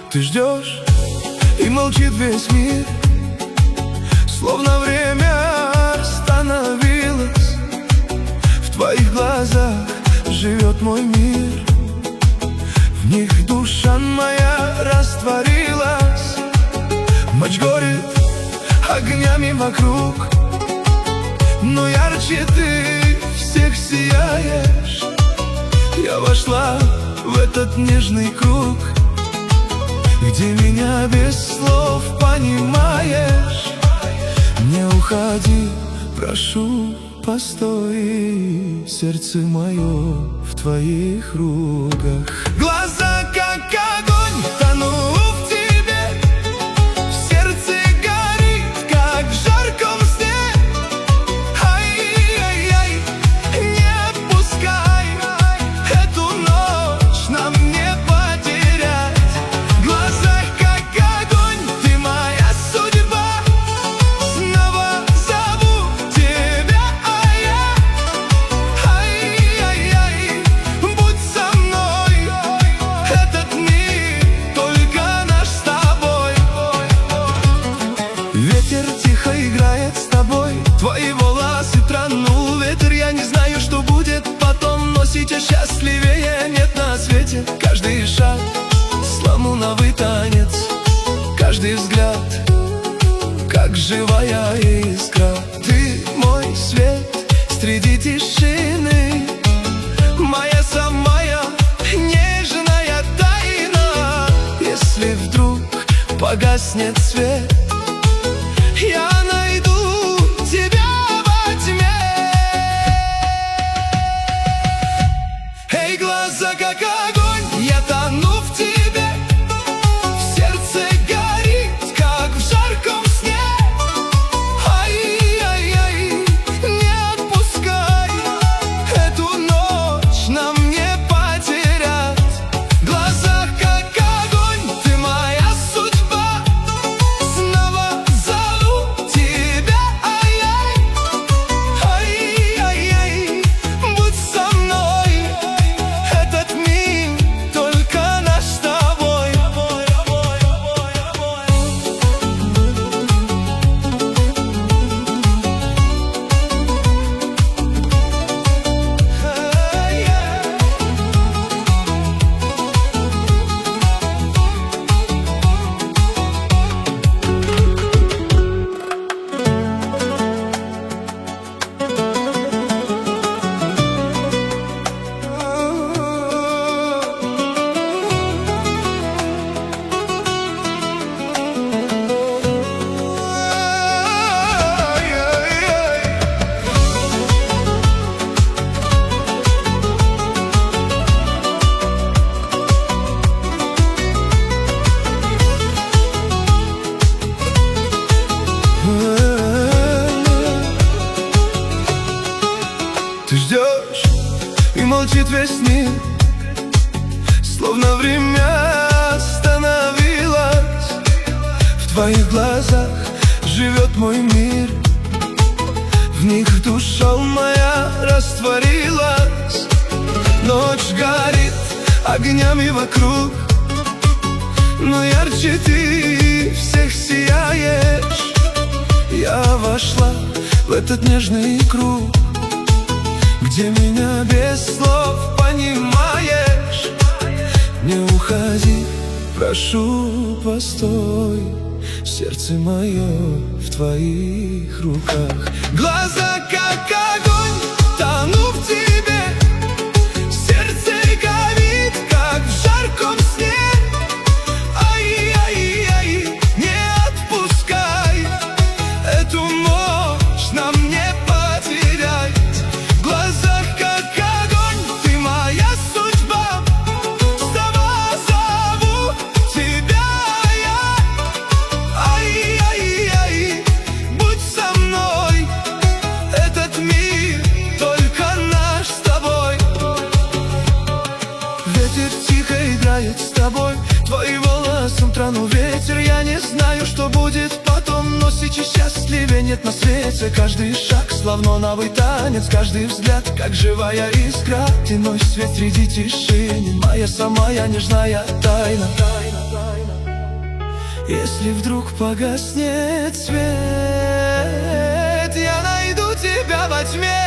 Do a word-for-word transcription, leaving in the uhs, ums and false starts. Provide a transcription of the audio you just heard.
Ты ждешь, и молчит весь мир, словно время остановилось. В твоих глазах живет мой мир, в них душа моя растворилась. Ночь горит огнями вокруг, но ярче ты всех сияешь. Я вошла в этот нежный круг, где меня без слов понимаешь. Не уходи, прошу, постой, сердце мое в твоих руках. Глаза как огонь, тону в тебе, в сердце горит, как в жарком сне. Ай-яй-яй, не отпускай, эту ночь нам не потерять. В глазах как огонь, ты моя судьба, снова зову тебя, а я. Ай-яй-яй, будь со мной, этот мир только наш с тобой. Ветер тихо играет с тобой, твои волосы тронул ветер. Я не знаю, что будет потом, но сейчас счастливее нет на свете. Каждый шаг сломуновый танец, каждый взгляд как живая искра. Ты мой свет среди тишины, моя самая нежная тайна. Если вдруг погаснет свет, я найду тебя во тьме. Эй, глаза как огонь, я тону в тебе, в сердце горит, как в жарком сне. Ай-яй-яй, не отпускай, эту ночь нам не потерять. В глазах как огонь, ты моя судьба, снова зову тебя, ай-яй. Ай-яй-яй, будь со мной, этот мир только наш с тобой. Ты ждешь, и молчит весь мир, словно время остановилось. В твоих глазах живет мой мир, в них душа моя растворилась. Ночь горит огнями вокруг, но ярче ты всех сияешь. Я вошла в этот нежный круг, где меня без слов понимаешь. Не уходи, прошу, постой, сердце мое в твоих руках. Глаза как огонь, тону в тебе, сердце горит, как в жарком сне. Ай-яй-яй, не отпускай, эту ночь нам не потерять. В глазах как огонь, ты моя судьба, снова зову тебя я. Ай-яй-яй, будь со мной, этот мир только наш с тобой. Ветер тихо играет с тобой, твои волосы трону ветер. Я не знаю, что будет потом, но сейчас счастливее нет на свете. Каждый шаг словно новый танец, каждый взгляд как живая искра. Ты мой свет среди тишины, моя самая нежная тайна. Если вдруг погаснет свет, я найду тебя во тьме.